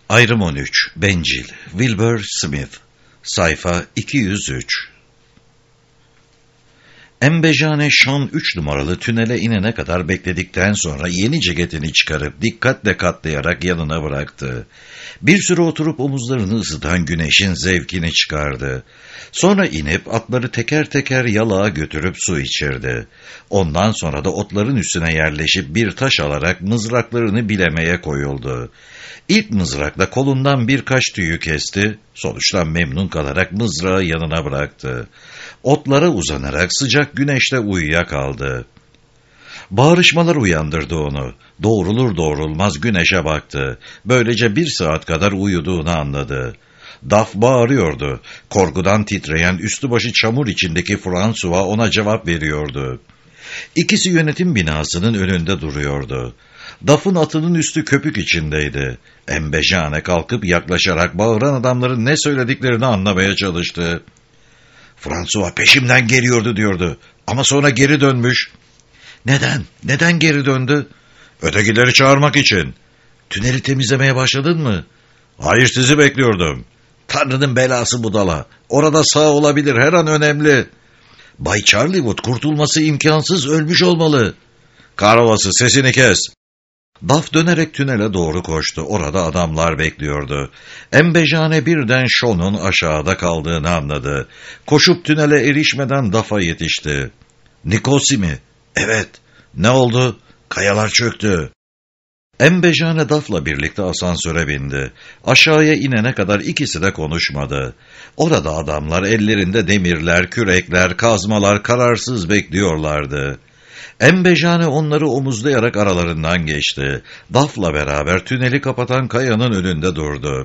Ayrım 13. Bencil. Wilbur Smith. Sayfa 203. Embejane Şan 3 numaralı tünele inene kadar bekledikten sonra yeni ceketini çıkarıp dikkatle katlayarak yanına bıraktı. Bir süre oturup omuzlarını ısıtan güneşin zevkini çıkardı. Sonra inip atları teker teker yalağa götürüp su içirdi. Ondan sonra da otların üstüne yerleşip bir taş alarak mızraklarını bilemeye koyuldu. İlk mızrakla kolundan birkaç tüyü kesti, sonuçtan memnun kalarak mızrağı yanına bıraktı. Otlara uzanarak sıcak güneşte uyuyakaldı. Bağırışmalar uyandırdı onu. Doğrulur doğrulmaz güneşe baktı. Böylece 1 saat kadar uyuduğunu anladı. Duff bağırıyordu. Korkudan titreyen üstü başı çamur içindeki François ona cevap veriyordu. İkisi yönetim binasının önünde duruyordu. Duff'ın atının üstü köpük içindeydi. Embejane kalkıp yaklaşarak bağıran adamların ne söylediklerini anlamaya çalıştı. François peşimden geliyordu diyordu. Ama sonra geri dönmüş. Neden? Neden geri döndü? Ötekileri çağırmak için. Tüneli temizlemeye başladın mı? Hayır, sizi bekliyordum. Tanrı'nın belası budala. Orada sağ olabilir, her an önemli. Bay Charliewood kurtulması imkansız, ölmüş olmalı. Karavası, sesini kes. Duff dönerek tünele doğru koştu. Orada adamlar bekliyordu. Embejane birden Sean'un aşağıda kaldığını anladı. Koşup tünele erişmeden Duff'a yetişti. Nikosi mi? Evet. Ne oldu? Kayalar çöktü. Embejane Duff'la birlikte asansöre bindi. Aşağıya inene kadar ikisi de konuşmadı. Orada adamlar ellerinde demirler, kürekler, kazmalar kararsız bekliyorlardı. Embejane onları omuzlayarak aralarından geçti. Duff'la beraber tüneli kapatan kayanın önünde durdu.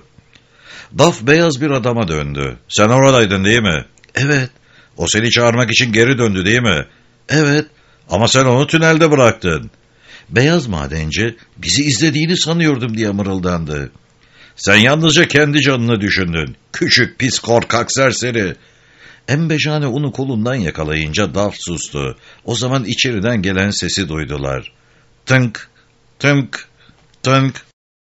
Duff beyaz bir adama döndü. Sen oradaydın değil mi? Evet. O seni çağırmak için geri döndü değil mi? Evet. Ama sen onu tünelde bıraktın. Beyaz madenci bizi izlediğini sanıyordum diye mırıldandı. Sen yalnızca kendi canını düşündün. Küçük, pis, korkak serseri. Embejane onu kolundan yakalayınca Duff sustu. O zaman içeriden gelen sesi duydular. Tınk, tınk, tınk.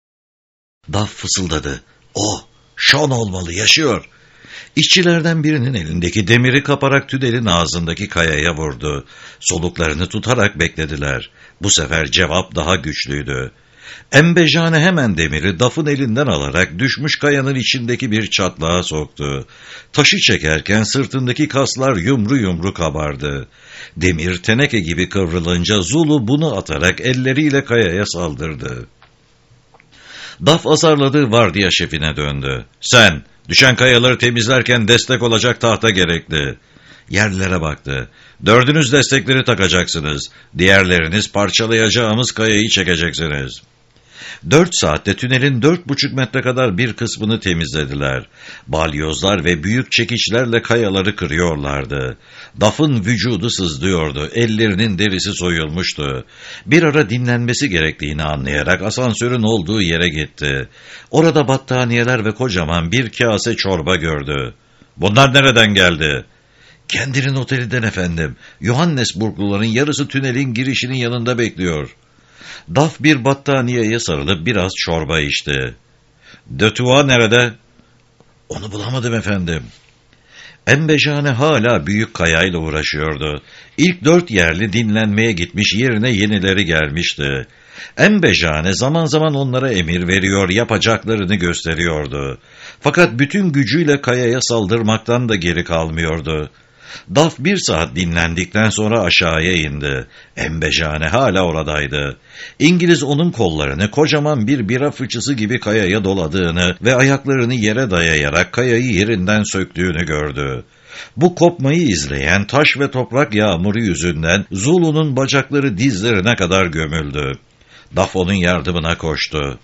Duff fısıldadı. O, Sean olmalı, yaşıyor. İşçilerden birinin elindeki demiri kaparak tünelin ağzındaki kayaya vurdu. Soluklarını tutarak beklediler. Bu sefer cevap daha güçlüydü. Embejane hemen demiri Duff'ın elinden alarak düşmüş kayanın içindeki bir çatlağa soktu. Taşı çekerken sırtındaki kaslar yumru yumru kabardı. Demir teneke gibi kıvrılınca Zulu bunu atarak elleriyle kayaya saldırdı. Duff azarladığı vardiya şefine döndü. Sen, düşen kayaları temizlerken destek olacak tahta gerekli. Yerlilere baktı. 4'ünüz destekleri takacaksınız. Diğerleriniz parçalayacağımız kayayı çekeceksiniz. 4 saatte tünelin 4,5 metre kadar bir kısmını temizlediler. Balyozlar ve büyük çekiçlerle kayaları kırıyorlardı. Duff'ın vücudu sızlıyordu, ellerinin derisi soyulmuştu. Bir ara dinlenmesi gerektiğini anlayarak asansörün olduğu yere gitti. Orada battaniyeler ve kocaman bir kase çorba gördü. Bunlar nereden geldi? Kendinin otelinden efendim. Johannesburgluların yarısı tünelin girişinin yanında bekliyor. Duff bir battaniyeye sarılıp biraz çorba içti. Dötuva nerede? Onu bulamadım efendim. Embejane hala büyük kayayla uğraşıyordu. İlk 4 yerli dinlenmeye gitmiş, yerine yenileri gelmişti. Embejane zaman zaman onlara emir veriyor, yapacaklarını gösteriyordu. Fakat bütün gücüyle kayaya saldırmaktan da geri kalmıyordu. Duff 1 saat dinlendikten sonra aşağıya indi. Embejane hala oradaydı. İngiliz onun kollarını kocaman bir bira fıçısı gibi kayaya doladığını ve ayaklarını yere dayayarak kayayı yerinden söktüğünü gördü. Bu kopmayı izleyen taş ve toprak yağmuru yüzünden Zulu'nun bacakları dizlerine kadar gömüldü. Duff onun yardımına koştu.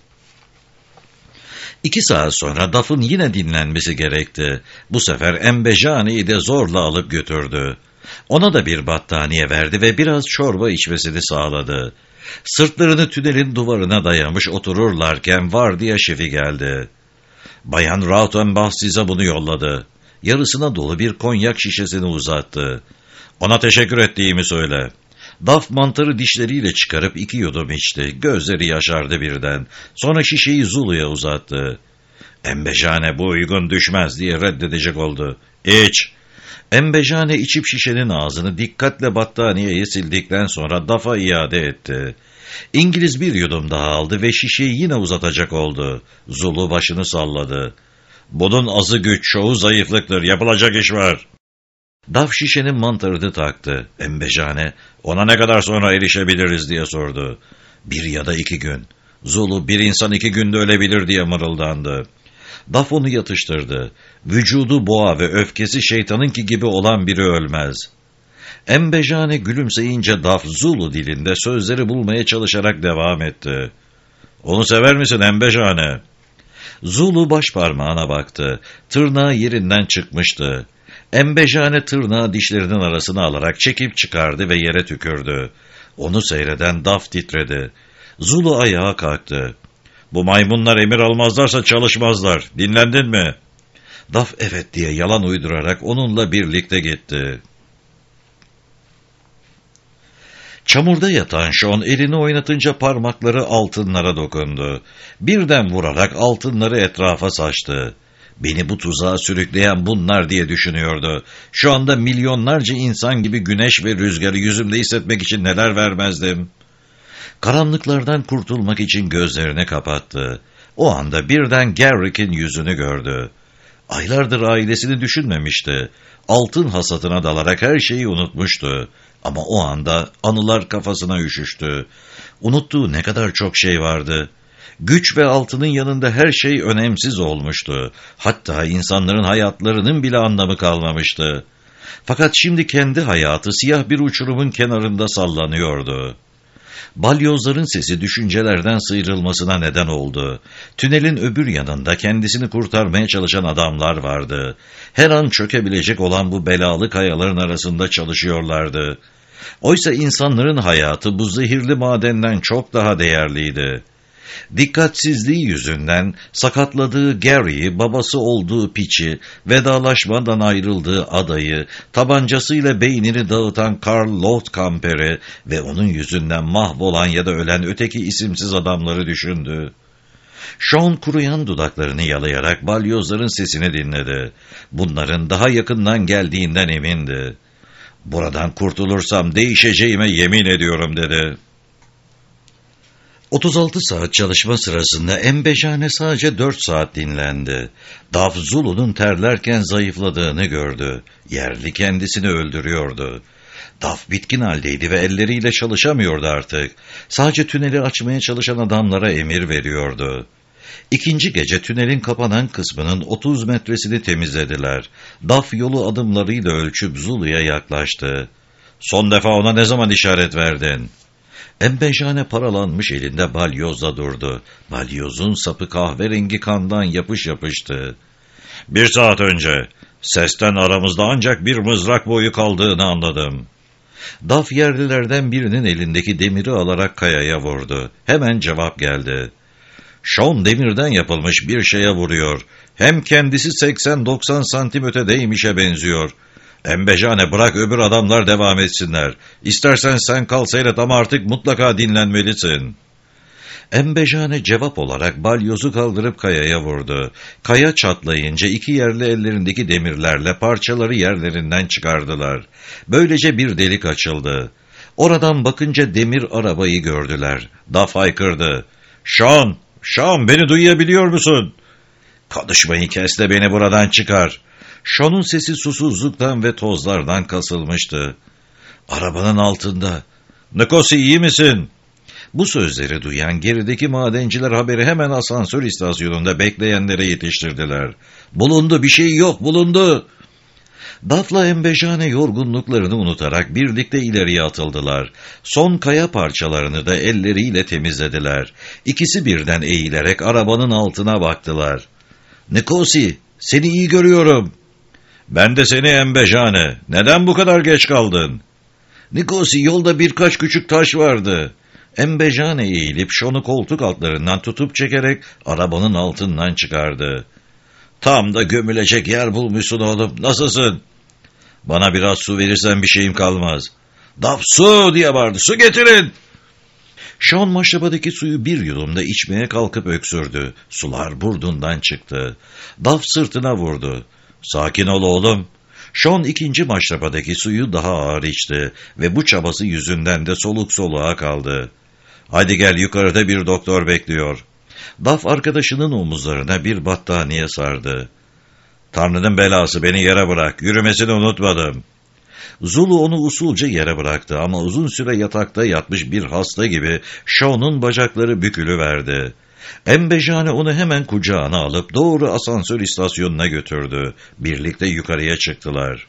2 saat sonra Duff'ın yine dinlenmesi gerekti. Bu sefer Embejane'yi de zorla alıp götürdü. Ona da bir battaniye verdi ve biraz çorba içmesini sağladı. Sırtlarını tünelin duvarına dayamış otururlarken vardiya şefi geldi. Bayan Rautenbach size bunu yolladı. Yarısına dolu bir konyak şişesini uzattı. Ona teşekkür ettiğimi söyle. Daf mantarı dişleriyle çıkarıp 2 yudum içti. Gözleri yaşardı birden. Sonra şişeyi Zulu'ya uzattı. Embejane bu uygun düşmez diye reddedecek oldu. İç. Embejane içip şişenin ağzını dikkatle battaniyeye sildikten sonra Daf'a iade etti. İngiliz bir yudum daha aldı ve şişeyi yine uzatacak oldu. Zulu başını salladı. Bunun azı güç, çoğu zayıflıktır, yapılacak iş var. Daf şişenin mantarını taktı. Embejane, ona ne kadar sonra erişebiliriz diye sordu. 1 ya da 2 gün. Zulu, bir insan 2 günde ölebilir diye mırıldandı. Daf onu yatıştırdı. Vücudu boğa ve öfkesi şeytanınki gibi olan biri ölmez. Embejane gülümseyince Daf Zulu dilinde sözleri bulmaya çalışarak devam etti. Onu sever misin Embejane? Zulu baş parmağına baktı. Tırnağı yerinden çıkmıştı. Embejane tırnağı dişlerinin arasına alarak çekip çıkardı ve yere tükürdü. Onu seyreden Daf titredi. Zulu ayağa kalktı. Bu maymunlar emir almazlarsa çalışmazlar. Dinlendin mi? Daf evet diye yalan uydurarak onunla birlikte gitti. Çamurda yatan Sean elini oynatınca parmakları altınlara dokundu. Birden vurarak altınları etrafa saçtı. Beni bu tuzağa sürükleyen bunlar diye düşünüyordu. Şu anda milyonlarca insan gibi güneş ve rüzgarı yüzümde hissetmek için neler vermezdim. Karanlıklardan kurtulmak için gözlerini kapattı. O anda birden Garrick'in yüzünü gördü. Aylardır ailesini düşünmemişti. Altın hasatına dalarak her şeyi unutmuştu. Ama o anda anılar kafasına üşüştü. Unuttuğu ne kadar çok şey vardı. Güç ve altının yanında her şey önemsiz olmuştu. Hatta insanların hayatlarının bile anlamı kalmamıştı. Fakat şimdi kendi hayatı siyah bir uçurumun kenarında sallanıyordu. Balyozların sesi düşüncelerden sıyrılmasına neden oldu. Tünelin öbür yanında kendisini kurtarmaya çalışan adamlar vardı. Her an çökebilecek olan bu belalı kayaların arasında çalışıyorlardı. Oysa insanların hayatı bu zehirli madenden çok daha değerliydi. Dikkatsizliği yüzünden sakatladığı Gary'i, babası olduğu piçi, vedalaşmadan ayrıldığı adayı, tabancasıyla beynini dağıtan Karl Lothkamper'i ve onun yüzünden mahvolan ya da ölen öteki isimsiz adamları düşündü. Sean kuruyan dudaklarını yalayarak balyozların sesini dinledi. Bunların daha yakından geldiğinden emindi. "Buradan kurtulursam değişeceğime yemin ediyorum," dedi. 36 saat çalışma sırasında Embejane sadece 4 saat dinlendi. Daf Zulu'nun terlerken zayıfladığını gördü. Yerli kendisini öldürüyordu. Daf bitkin haldeydi ve elleriyle çalışamıyordu artık. Sadece tüneli açmaya çalışan adamlara emir veriyordu. İkinci gece tünelin kapanan kısmının 30 metresini temizlediler. Daf yolu adımlarıyla ölçüp Zulu'ya yaklaştı. "Son defa ona ne zaman işaret verdin?" Embejane paralanmış elinde balyozla durdu. Balyozun sapı kahverengi kandan yapış yapıştı. "1 saat önce. Sesten aramızda ancak bir mızrak boyu kaldığını anladım." Daf yerlilerden birinin elindeki demiri alarak kayaya vurdu. Hemen cevap geldi. "Sean demirden yapılmış bir şeye vuruyor. Hem kendisi 80-90 santim ötedeymişe benziyor. Embejane bırak öbür adamlar devam etsinler. İstersen sen kal seyret ama artık mutlaka dinlenmelisin." Embejane cevap olarak balyozu kaldırıp kayaya vurdu. Kaya çatlayınca iki yerli ellerindeki demirlerle parçaları yerlerinden çıkardılar. Böylece bir delik açıldı. Oradan bakınca demir arabayı gördüler. Daf haykırdı. "Sean, Sean beni duyabiliyor musun?" "Konuşmayı kes de beni buradan çıkar." Sean'un sesi susuzluktan ve tozlardan kasılmıştı. "Arabanın altında." "Nikosi iyi misin?" Bu sözleri duyan gerideki madenciler haberi hemen asansör istasyonunda bekleyenlere yetiştirdiler. "Bulundu, bir şey yok, bulundu." Daf'la Embejane yorgunluklarını unutarak birlikte ileriye atıldılar. Son kaya parçalarını da elleriyle temizlediler. İkisi birden eğilerek arabanın altına baktılar. "Nikosi, seni iyi görüyorum." "Ben de seni Embejane. Neden bu kadar geç kaldın?" "Nikosi, yolda birkaç küçük taş vardı." Embejane eğilip Sean'u koltuk altlarından tutup çekerek arabanın altından çıkardı. "Tam da gömülecek yer bulmuşsun oğlum. Nasılsın?" "Bana biraz su verirsen bir şeyim kalmaz." "Daf su!" diye bağırdı. "Su getirin!" Sean maşrabadaki suyu bir yudumda içmeye kalkıp öksürdü. Sular burnundan çıktı. Daf sırtına vurdu. "Sakin ol oğlum." Sean ikinci maşrabadaki suyu daha ağır içti ve bu çabası yüzünden de soluk soluğa kaldı. "Hadi gel, yukarıda bir doktor bekliyor." Daf arkadaşının omuzlarına bir battaniye sardı. "Tanrı'nın belası, beni yere bırak, yürümesini unutmadım." Zulu onu usulca yere bıraktı ama uzun süre yatakta yatmış bir hasta gibi Sean'un bacakları bükülüverdi. Embejane onu hemen kucağına alıp doğru asansör istasyonuna götürdü. Birlikte yukarıya çıktılar.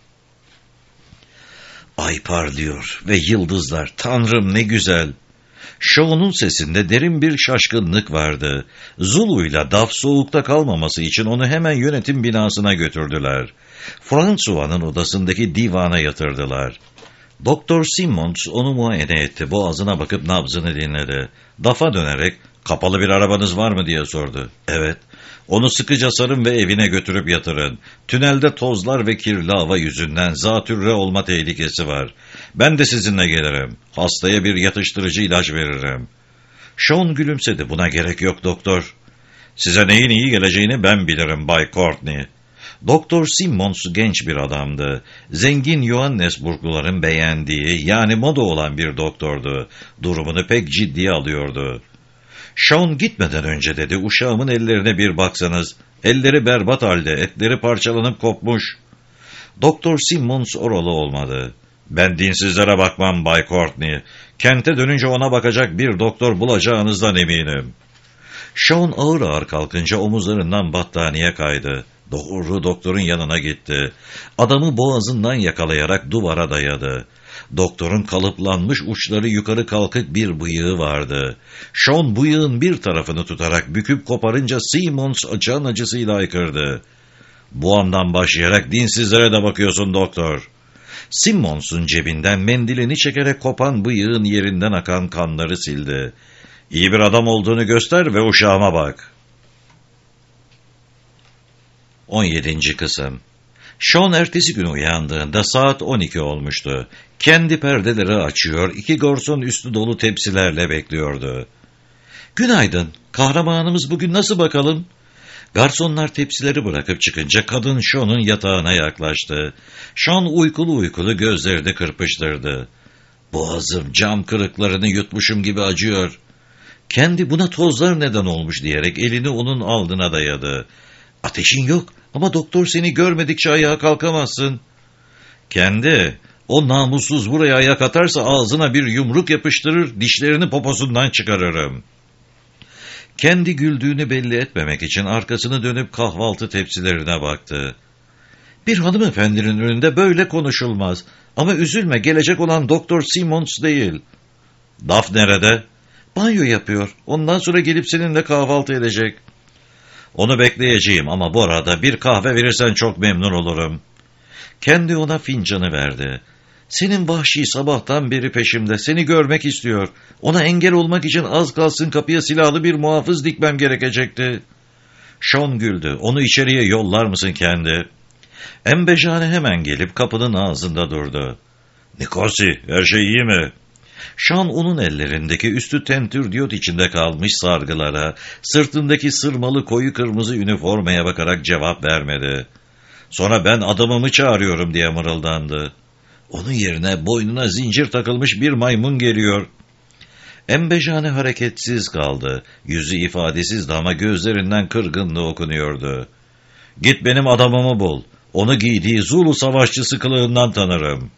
Ay parlıyor ve yıldızlar, Tanrım ne güzel. Sean'un sesinde derin bir şaşkınlık vardı. Zulu'yla Daf soğukta kalmaması için onu hemen yönetim binasına götürdüler. François'nın odasındaki divana yatırdılar. Doktor Simmons onu muayene etti. Boğazına bakıp nabzını dinledi. Daf'a dönerek, "Kapalı bir arabanız var mı?" diye sordu. "Evet." "Onu sıkıca sarın ve evine götürüp yatırın. Tünelde tozlar ve kirli hava yüzünden zatürre olma tehlikesi var. Ben de sizinle gelirim. Hastaya bir yatıştırıcı ilaç veririm." Sean gülümsedi. "Buna gerek yok doktor." "Size neyin iyi geleceğini ben bilirim Bay Courtney." Doktor Simmons genç bir adamdı. Zengin Johannesburgluların beğendiği, yani moda olan bir doktordu. Durumunu pek ciddiye alıyordu. "Sean gitmeden önce," dedi, "uşağımın ellerine bir baksanız. Elleri berbat halde, etleri parçalanıp kopmuş." Doktor Simmons oralı olmadı. "Ben dinsizlere bakmam Bay Courtney. Kente dönünce ona bakacak bir doktor bulacağınızdan eminim." Sean ağır ağır kalkınca omuzlarından battaniye kaydı. Doğru doktorun yanına gitti. Adamı boğazından yakalayarak duvara dayadı. Doktorun kalıplanmış uçları yukarı kalkık bir bıyığı vardı. Sean bıyığın bir tarafını tutarak büküp koparınca Simmons can acısıyla haykırdı. "Bu andan başlayarak dinsizlere de bakıyorsun doktor." Simmons'un cebinden mendilini çekerek kopan bıyığın yerinden akan kanları sildi. "İyi bir adam olduğunu göster ve uşağıma bak." 17. Kısım. Sean ertesi gün uyandığında saat 12 olmuştu. Kendi perdeleri açıyor, 2 garson üstü dolu tepsilerle bekliyordu. "Günaydın, kahramanımız bugün nasıl bakalım?" Garsonlar tepsileri bırakıp çıkınca kadın Sean'un yatağına yaklaştı. Sean uykulu uykulu gözlerini kırpıştırdı. "Boğazım cam kırıklarını yutmuşum gibi acıyor." Kendi "Buna tozlar neden olmuş?" diyerek elini onun alnına dayadı. "Ateşin yok ama doktor seni görmedikçe ayağa kalkamazsın." Kendi, "O namussuz buraya ayak atarsa ağzına bir yumruk yapıştırır, dişlerini poposundan çıkarırım." Kendi güldüğünü belli etmemek için arkasını dönüp kahvaltı tepsilerine baktı. "Bir hanımefendinin önünde böyle konuşulmaz. Ama üzülme, gelecek olan Doktor Simmons değil." "Daf nerede?" "Banyo yapıyor. Ondan sonra gelip seninle kahvaltı edecek." "Onu bekleyeceğim ama bu arada bir kahve verirsen çok memnun olurum." Kendi ona fincanı verdi. "Senin vahşi sabahtan beri peşimde, seni görmek istiyor. Ona engel olmak için az kalsın kapıya silahlı bir muhafız dikmem gerekecekti." Sean güldü. "Onu içeriye yollar mısın kendi?" Embejane hemen gelip kapının ağzında durdu. "Nikosi, her şey iyi mi?" Sean onun ellerindeki üstü tentür diyot içinde kalmış sargılara, sırtındaki sırmalı koyu kırmızı üniformaya bakarak cevap vermedi. Sonra "Ben adamımı çağırıyorum," diye mırıldandı. Onun yerine boynuna zincir takılmış bir maymun geliyor. Embejane hareketsiz kaldı. Yüzü ifadesizdi ama gözlerinden kırgınlığı okunuyordu. "Git benim adamımı bul. Onu giydiği Zulu savaşçısı kılığından tanırım."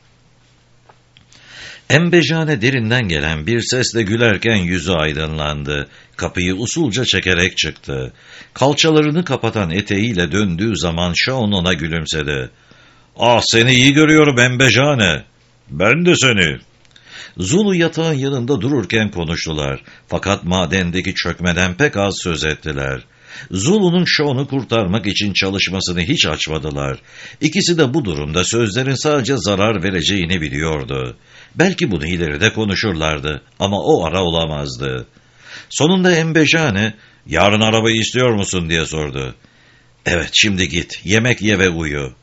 Embejane derinden gelen bir sesle gülerken yüzü aydınlandı. Kapıyı usulca çekerek çıktı. Kalçalarını kapatan eteğiyle döndüğü zaman Sean ona gülümsedi. "Ah, seni iyi görüyorum Embejane." "Ben de seni." Zulu yatağın yanında dururken konuştular. Fakat madendeki çökmeden pek az söz ettiler. Zulu'nun Sean'u kurtarmak için çalışmasını hiç açmadılar. İkisi de bu durumda sözlerin sadece zarar vereceğini biliyordu. Belki bunu ileride konuşurlardı ama o ara olamazdı. Sonunda Embejane, "Yarın arabayı istiyor musun?" diye sordu. "Evet, şimdi git, yemek ye ve uyu."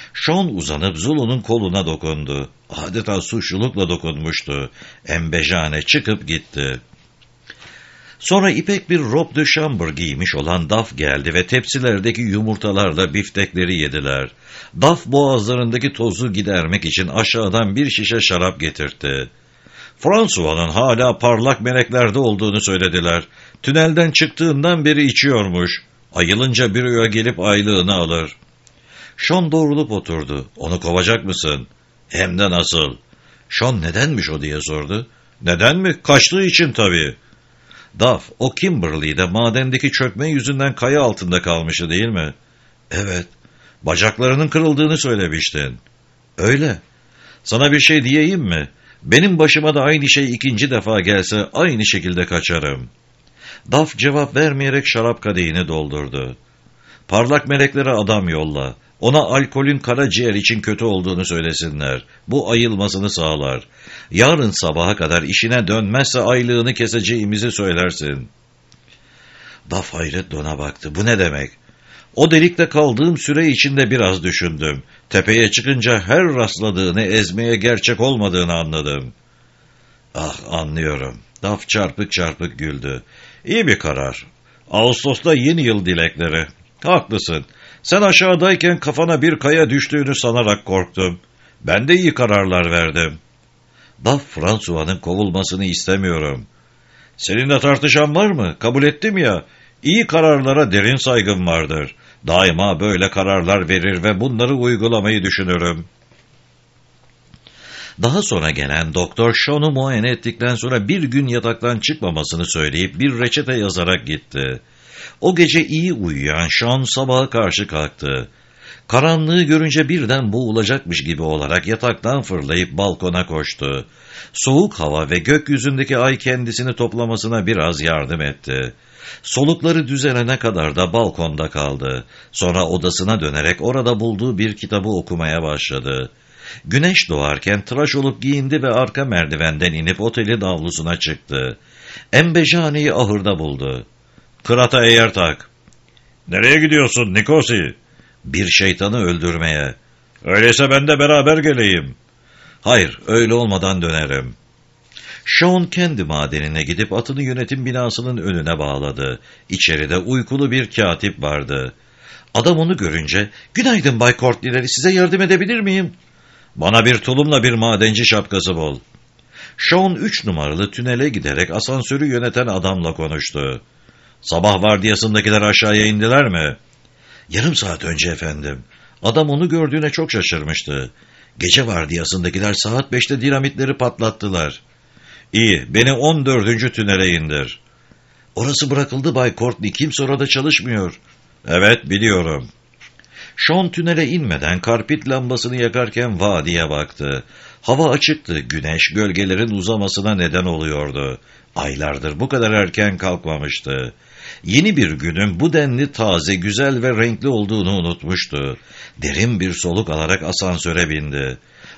Sean uzanıp Zulu'nun koluna dokundu. Adeta suçlulukla dokunmuştu. Embejane çıkıp gitti. Sonra ipek bir robe de chambre giymiş olan Duff geldi ve tepsilerdeki yumurtalarla biftekleri yediler. Duff boğazlarındaki tozu gidermek için aşağıdan bir şişe şarap getirtti. François'ın hala parlak meleklerde olduğunu söylediler. Tünelden çıktığından beri içiyormuş. Ayılınca büroya gelip aylığını alır. Sean doğrulup oturdu. Onu kovacak mısın? Hem de nasıl? Sean nedenmiş o diye sordu. Neden mi? Kaçtığı için tabii. Duff, o Kimberley'de madendeki çökme yüzünden kaya altında kalmıştı değil mi? Evet. Bacaklarının kırıldığını söylemiştin. Öyle. Sana bir şey diyeyim mi? Benim başıma da aynı şey ikinci defa gelse aynı şekilde kaçarım. Duff cevap vermeyerek şarap kadehini doldurdu. Parlak meleklere adam yolla. Ona alkolün karaciğer için kötü olduğunu söylesinler. Bu ayılmasını sağlar. Yarın sabaha kadar işine dönmezse aylığını keseceğimizi söylersin. Duff hayretle ona baktı. Bu ne demek? O delikte kaldığım süre içinde biraz düşündüm. Tepeye çıkınca her rastladığını ezmeye gerçek olmadığını anladım. Ah, anlıyorum. Duff çarpık çarpık güldü. İyi bir karar. Ağustos'ta yeni yıl dilekleri. Haklısın. Sen aşağıdayken kafana bir kaya düştüğünü sanarak korktum. Ben de iyi kararlar verdim. Duff, François'ın kovulmasını istemiyorum. Seninle tartışan var mı? Kabul ettim ya. İyi kararlara derin saygım vardır. Daima böyle kararlar verir ve bunları uygulamayı düşünürüm. Daha sonra gelen doktor Sean'u muayene ettikten sonra bir gün yataktan çıkmamasını söyleyip bir reçete yazarak gitti. O gece iyi uyuyan Sean sabaha karşı kalktı. Karanlığı görünce birden boğulacakmış gibi olarak yataktan fırlayıp balkona koştu. Soğuk hava ve gökyüzündeki ay kendisini toplamasına biraz yardım etti. Solukları düzelene kadar da balkonda kaldı. Sonra odasına dönerek orada bulduğu bir kitabı okumaya başladı. Güneş doğarken tıraş olup giyindi ve arka merdivenden inip otelin avlusuna çıktı. Embejane'yi ahırda buldu. Kırata eğer tak. Nereye gidiyorsun Nikosi? Bir şeytanı öldürmeye. Öyleyse ben de beraber geleyim. Hayır, öyle olmadan dönerim. Sean kendi madenine gidip atını yönetim binasının önüne bağladı. İçeride uykulu bir katip vardı. Adam onu görünce, "Günaydın Bay Courtney'leri, size yardım edebilir miyim?" "Bana bir tulumla bir madenci şapkası bul." Sean 3 numaralı tünele giderek asansörü yöneten adamla konuştu. "Sabah vardiyasındakiler aşağıya indiler mi?" "Yarım saat önce efendim." Adam onu gördüğüne çok şaşırmıştı. "Gece vardiyasındakiler saat 5'te dinamitleri patlattılar." "İyi, beni 14. tünele indir." "Orası bırakıldı Bay Courtney, kimse orada çalışmıyor." "Evet, biliyorum." Sean tünele inmeden karpit lambasını yakarken vadiye baktı. Hava açıktı, güneş gölgelerin uzamasına neden oluyordu. Aylardır bu kadar erken kalkmamıştı. Yeni bir günün bu denli taze, güzel ve renkli olduğunu unutmuştu. Derin bir soluk alarak asansöre bindi.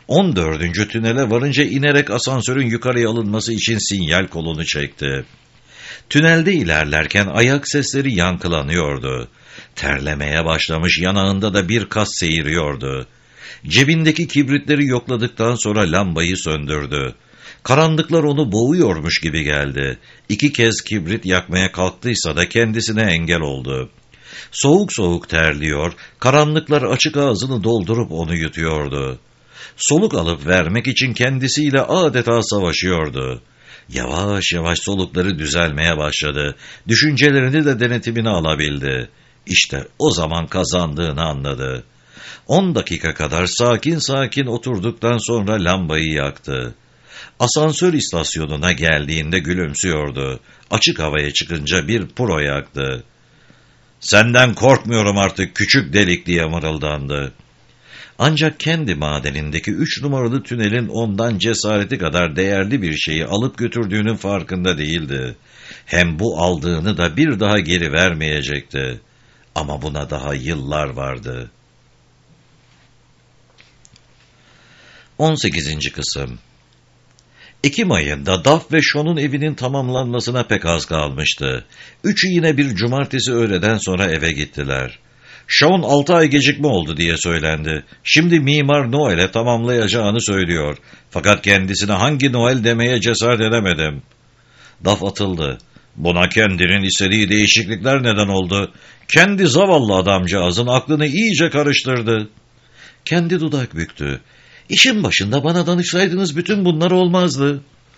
14. tünele varınca inerek asansörün yukarıya alınması için sinyal kolunu çekti. Tünelde ilerlerken ayak sesleri yankılanıyordu. Terlemeye başlamış, yanağında da bir kas seyiriyordu. Cebindeki kibritleri yokladıktan sonra lambayı söndürdü. Karanlıklar onu boğuyormuş gibi geldi. 2 kez kibrit yakmaya kalktıysa da kendisine engel oldu. Soğuk soğuk terliyor, karanlıklar açık ağzını doldurup onu yutuyordu. Soluk alıp vermek için kendisiyle adeta savaşıyordu. Yavaş yavaş solukları düzelmeye başladı. Düşüncelerini de denetimine alabildi. İşte o zaman kazandığını anladı. 10 dakika kadar sakin sakin oturduktan sonra lambayı yaktı. Asansör istasyonuna geldiğinde gülümsüyordu. Açık havaya çıkınca bir puro yaktı. "Senden korkmuyorum artık küçük delik," diye mırıldandı. Ancak kendi madenindeki 3 numaralı tünelin ondan cesareti kadar değerli bir şeyi alıp götürdüğünün farkında değildi. Hem bu aldığını da bir daha geri vermeyecekti. Ama buna daha yıllar vardı. 18. Kısım. Ekim ayında Duff ve Sean'un evinin tamamlanmasına pek az kalmıştı. Üçü yine bir cumartesi öğleden sonra eve gittiler. Sean 6 ay gecikme oldu diye söylendi. Şimdi Mimar Noel'e tamamlayacağını söylüyor. Fakat kendisine hangi Noel demeye cesaret edemedim. Duff atıldı. Buna kendinin istediği değişiklikler neden oldu. Kendi zavallı adamcağızın aklını iyice karıştırdı. Kendi dudak büktü. İşin başında bana danışsaydınız bütün bunlar olmazdı.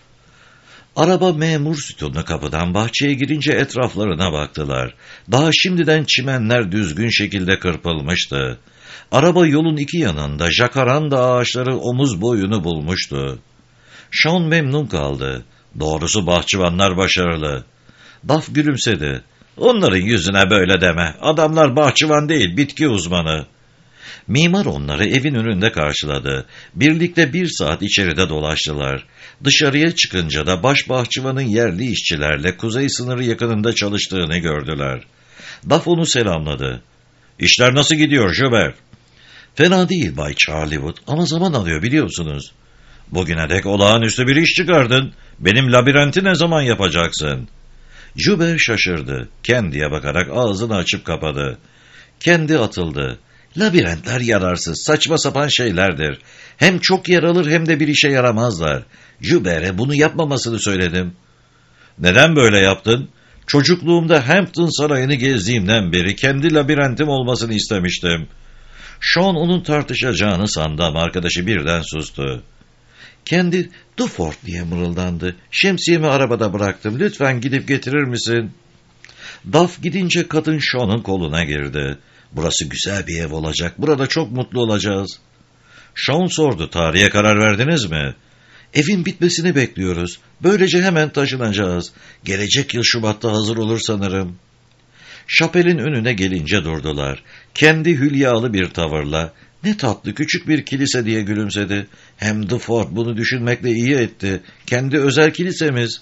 Araba memur sütunu kapıdan bahçeye girince etraflarına baktılar. Daha şimdiden çimenler düzgün şekilde kırpılmıştı. Araba yolun iki yanında jacaranda ağaçları omuz boyunu bulmuştu. Sean memnun kaldı. Doğrusu bahçıvanlar başarılı. Duff gülümsedi. Onların yüzüne böyle deme. Adamlar bahçıvan değil, bitki uzmanı. Mimar onları evin önünde karşıladı. Birlikte 1 saat içeride dolaştılar. Dışarıya çıkınca da baş bahçıvanın yerli işçilerle kuzey sınırı yakınında çalıştığını gördüler. Duff onu selamladı. "İşler nasıl gidiyor Joubert?" "Fena değil Bay Charliewood ama zaman alıyor biliyorsunuz." "Bugüne dek olağanüstü bir iş çıkardın. Benim labirenti ne zaman yapacaksın?" Joubert şaşırdı. Kendiye bakarak ağzını açıp kapadı. Kendi atıldı. "Labirentler yararsız, saçma sapan şeylerdir. Hem çok yer alır hem de bir işe yaramazlar. Joubert'e bunu yapmamasını söyledim." "Neden böyle yaptın?" "Çocukluğumda Hampton Sarayı'nı gezdiğimden beri kendi labirentim olmasını istemiştim." Sean onun tartışacağını sandı ama arkadaşı birden sustu. Kendi "Dufort" diye mırıldandı. "Şemsiyemi arabada bıraktım. Lütfen gidip getirir misin?" Duff gidince kadın Sean'ın koluna girdi. "Burası güzel bir ev olacak. Burada çok mutlu olacağız." Sean sordu. "Tarihe karar verdiniz mi?" "Evin bitmesini bekliyoruz. Böylece hemen taşınacağız. Gelecek yıl Şubat'ta hazır olur sanırım." Şapelin önüne gelince durdular. Kendi hülyalı bir tavırla, "Ne tatlı küçük bir kilise" diye gülümsedi. "Hem Dufort bunu düşünmekle iyi etti. Kendi özel kilisemiz."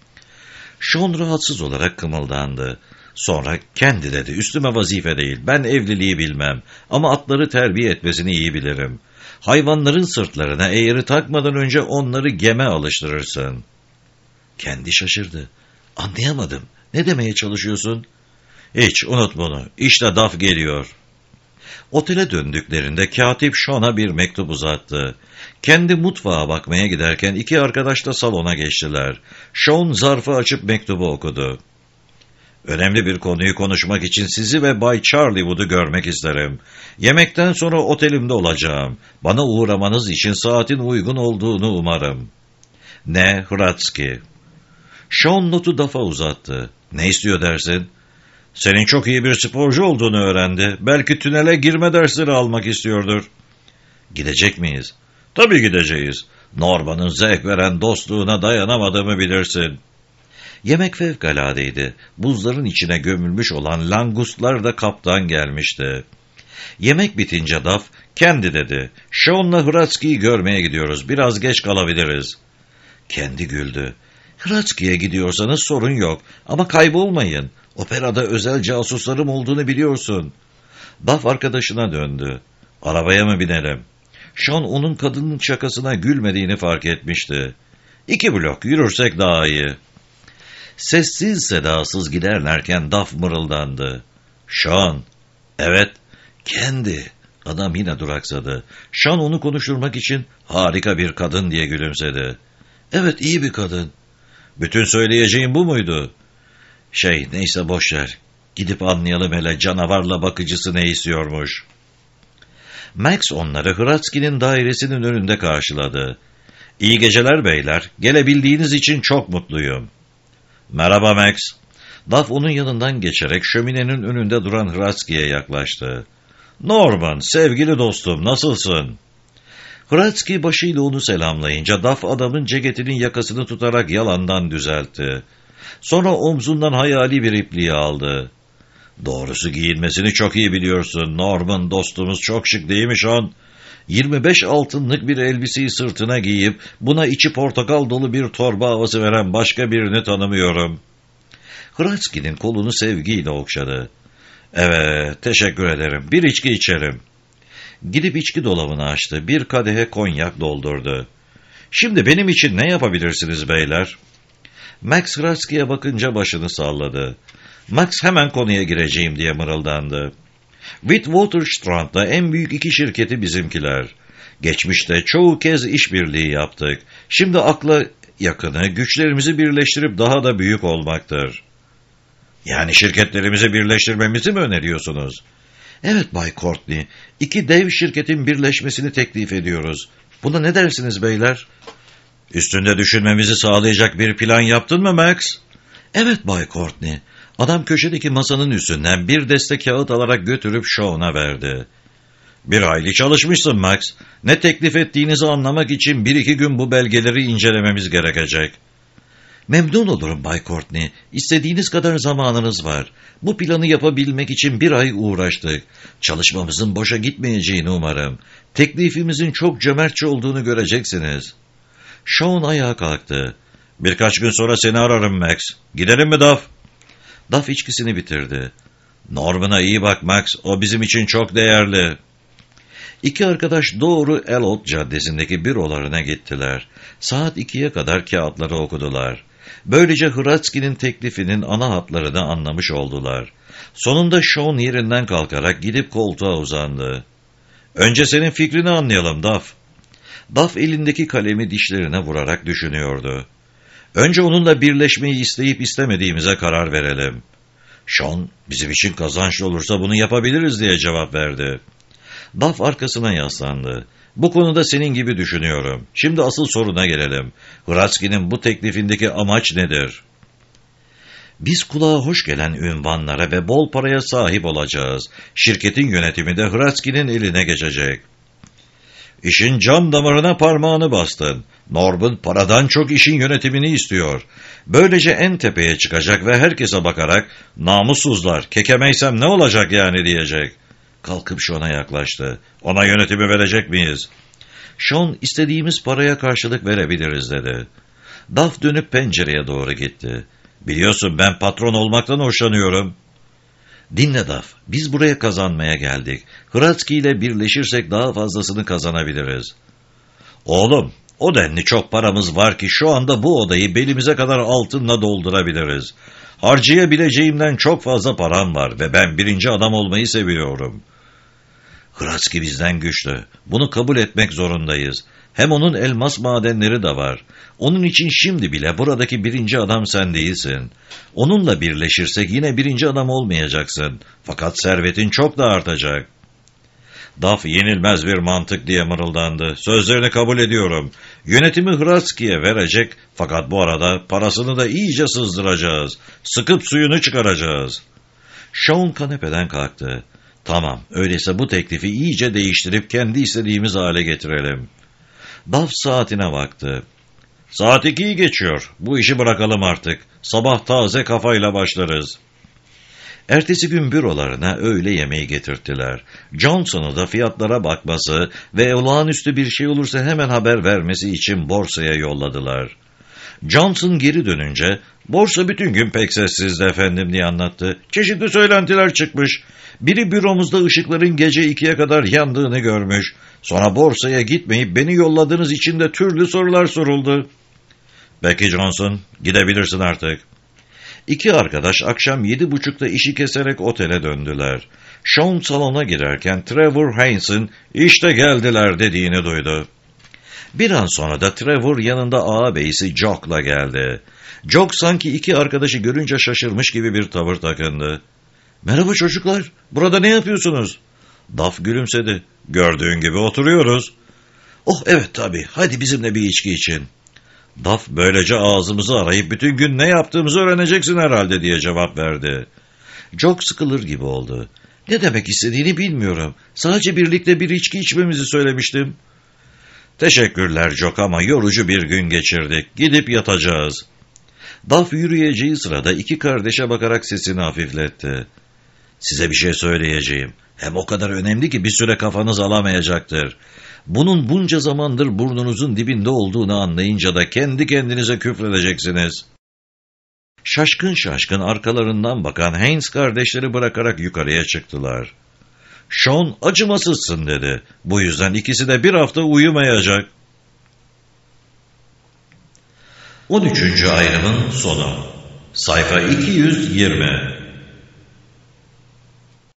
Sean rahatsız olarak kımıldandı. Sonra kendi dedi, "Üstüme vazife değil, ben evliliği bilmem ama atları terbiye etmesini iyi bilirim. Hayvanların sırtlarına eğri takmadan önce onları geme alıştırırsın." Kendi şaşırdı. "Anlayamadım, ne demeye çalışıyorsun?" "Hiç, unut bunu, İşte Duff geliyor." Otele döndüklerinde katip Sean'a bir mektup uzattı. Kendi mutfağa bakmaya giderken iki arkadaş da salona geçtiler. Sean zarfı açıp mektubu okudu. "Önemli bir konuyu konuşmak için sizi ve Bay Charliewood'u görmek isterim. Yemekten sonra otelimde olacağım. Bana uğramanız için saatin uygun olduğunu umarım. Ne, Hratsky." Sean notu Duff'a uzattı. "Ne istiyor dersin?" "Senin çok iyi bir sporcu olduğunu öğrendi. Belki tünele girme dersleri almak istiyordur." "Gidecek miyiz?" "Tabii gideceğiz. Norman'ın zevk veren dostluğuna dayanamadığımı bilirsin." Yemek fevkaladeydi. Buzların içine gömülmüş olan langustlar da kaptan gelmişti. Yemek bitince Duff, "Kendi" dedi. "Sean'la Hratsky'yi görmeye gidiyoruz. Biraz geç kalabiliriz." Kendi güldü. "Hratsky'ye gidiyorsanız sorun yok. Ama kaybolmayın. Operada özel casuslarım olduğunu biliyorsun." Duff arkadaşına döndü. "Arabaya mı binelim?" Sean onun kadının şakasına gülmediğini fark etmişti. "2 blok yürürsek daha iyi." Sessiz sedasız giderlerken Duff mırıldandı. "Sean." "Evet." "Kendi." Adam yine duraksadı. Sean onu konuşturmak için "Harika bir kadın" diye gülümsedi. "Evet, iyi bir kadın." "Bütün söyleyeceğim bu muydu?" Neyse boşver. Gidip anlayalım hele canavarla bakıcısı ne istiyormuş." Max onları Hratsky'nin dairesinin önünde karşıladı. "İyi geceler beyler. Gelebildiğiniz için çok mutluyum." "Merhaba Max." Duff onun yanından geçerek şöminenin önünde duran Hratsky'ye yaklaştı. "Norman, sevgili dostum, nasılsın?" Hratsky başıyla onu selamlayınca Duff adamın ceketinin yakasını tutarak yalandan düzeltti. Sonra omzundan hayali bir ipliği aldı. "Doğrusu giyinmesini çok iyi biliyorsun. Norman dostumuz çok şık değil mi Sean? 25 altınlık bir elbiseyi sırtına giyip buna içi portakal dolu bir torba havası veren başka birini tanımıyorum." Hratsky'nin kolunu sevgiyle okşadı. "Evet, teşekkür ederim. Bir içki içerim." Gidip içki dolabını açtı. Bir kadehe konyak doldurdu. "Şimdi benim için ne yapabilirsiniz beyler?" Max Hratsky'ye bakınca başını salladı. Max hemen konuya gireceğim diye mırıldandı. Witwatersrand'da en büyük iki şirketi bizimkiler. Geçmişte çoğu kez işbirliği yaptık. Şimdi akla yakını güçlerimizi birleştirip daha da büyük olmaktır. Yani şirketlerimizi birleştirmemizi mi öneriyorsunuz? Evet Bay Courtney, iki dev şirketin birleşmesini teklif ediyoruz. Buna ne dersiniz beyler? Üstünde düşünmemizi sağlayacak bir plan yaptın mı Max? Evet Bay Courtney. Adam köşedeki masanın üstünden bir deste kağıt alarak götürüp Sean'a verdi. Bir hayli çalışmışsın Max. Ne teklif ettiğinizi anlamak için 1-2 gün bu belgeleri incelememiz gerekecek. Memnun olurum Bay Courtney. İstediğiniz kadar zamanınız var. Bu planı yapabilmek için 1 ay uğraştık. Çalışmamızın boşa gitmeyeceğini umarım. Teklifimizin çok cömertçe olduğunu göreceksiniz. Sean ayağa kalktı. Birkaç gün sonra seni ararım Max. Gidelim mi Duff? Duff içkisini bitirdi. Norman'a iyi bak Max. O bizim için çok değerli. İki arkadaş doğru Elliot Caddesi'ndeki bürolarına gittiler. Saat 2'ye kadar kağıtları okudular. Böylece Hratsky'nin teklifinin ana hatlarını anlamış oldular. Sonunda Sean yerinden kalkarak gidip koltuğa uzandı. Önce senin fikrini anlayalım Duff. Duff elindeki kalemi dişlerine vurarak düşünüyordu. Önce onunla birleşmeyi isteyip istemediğimize karar verelim. Sean, bizim için kazançlı olursa bunu yapabiliriz diye cevap verdi. Duff arkasına yaslandı. Bu konuda senin gibi düşünüyorum. Şimdi asıl soruna gelelim. Hratsky'nin bu teklifindeki amaç nedir? Biz kulağa hoş gelen ünvanlara ve bol paraya sahip olacağız. Şirketin yönetimi de Hratsky'nin eline geçecek. İşin cam damarına parmağını bastın. Norman paradan çok işin yönetimini istiyor. Böylece en tepeye çıkacak ve herkese bakarak namussuzlar, kekemeysem ne olacak yani diyecek. Kalkıp Sean'a yaklaştı. Ona yönetimi verecek miyiz? Sean istediğimiz paraya karşılık verebiliriz dedi. Duff dönüp pencereye doğru gitti. Biliyorsun ben patron olmaktan hoşlanıyorum. Dinle Duff, biz buraya kazanmaya geldik. Hratsky ile birleşirsek daha fazlasını kazanabiliriz. Oğlum, o denli çok paramız var ki şu anda bu odayı belimize kadar altınla doldurabiliriz. Harcayabileceğimden çok fazla param var ve ben birinci adam olmayı seviyorum. Hratsky bizden güçlü. Bunu kabul etmek zorundayız. Hem onun elmas madenleri de var. Onun için şimdi bile buradaki birinci adam sen değilsin. Onunla birleşirsek yine birinci adam olmayacaksın. Fakat servetin çok da artacak. Duff yenilmez bir mantık diye mırıldandı. Sözlerini kabul ediyorum. Yönetimi Hratsky'ye verecek fakat bu arada parasını da iyice sızdıracağız. Sıkıp suyunu çıkaracağız. Sean kanepeden kalktı. Tamam, öyleyse bu teklifi iyice değiştirip kendi istediğimiz hale getirelim. Duff saatine baktı. Saat 2'yi geçiyor. Bu işi bırakalım artık. Sabah taze kafayla başlarız. Ertesi gün bürolarına öğle yemeği getirttiler. Johnson'u da fiyatlara bakması ve olağanüstü bir şey olursa hemen haber vermesi için borsaya yolladılar. Johnson geri dönünce, borsa bütün gün pek sessizdi efendim diye anlattı. Çeşitli söylentiler çıkmış. Biri büromuzda ışıkların gece 2'ye kadar yandığını görmüş. Sonra borsaya gitmeyip beni yolladığınız için de türlü sorular soruldu. Peki Johnson, gidebilirsin artık. İki arkadaş akşam 7.30'da işi keserek otele döndüler. Sean salona girerken Trevor Haynes'in işte geldiler dediğini duydu. Bir an sonra da Trevor yanında ağabeyisi Jock'la geldi. Jock sanki iki arkadaşı görünce şaşırmış gibi bir tavır takındı. Merhaba çocuklar, burada ne yapıyorsunuz? Duff gülümsedi. Gördüğün gibi oturuyoruz. Oh evet tabii, hadi bizimle bir içki için. Duff böylece ağzımızı arayıp bütün gün ne yaptığımızı öğreneceksin herhalde diye cevap verdi. Jock sıkılır gibi oldu. Ne demek istediğini bilmiyorum. Sadece birlikte bir içki içmemizi söylemiştim. Teşekkürler Jock ama yorucu bir gün geçirdik. Gidip yatacağız. Duff yürüyeceği sırada iki kardeşe bakarak sesini hafifletti. Size bir şey söyleyeceğim. Hem o kadar önemli ki bir süre kafanız alamayacaktır. Bunun bunca zamandır burnunuzun dibinde olduğunu anlayınca da kendi kendinize küfredeceksiniz. Şaşkın şaşkın arkalarından bakan Haynes kardeşleri bırakarak yukarıya çıktılar. Sean acımasızsın dedi. Bu yüzden ikisi de bir hafta uyumayacak. 13. ayrımın sonu. Sayfa 220.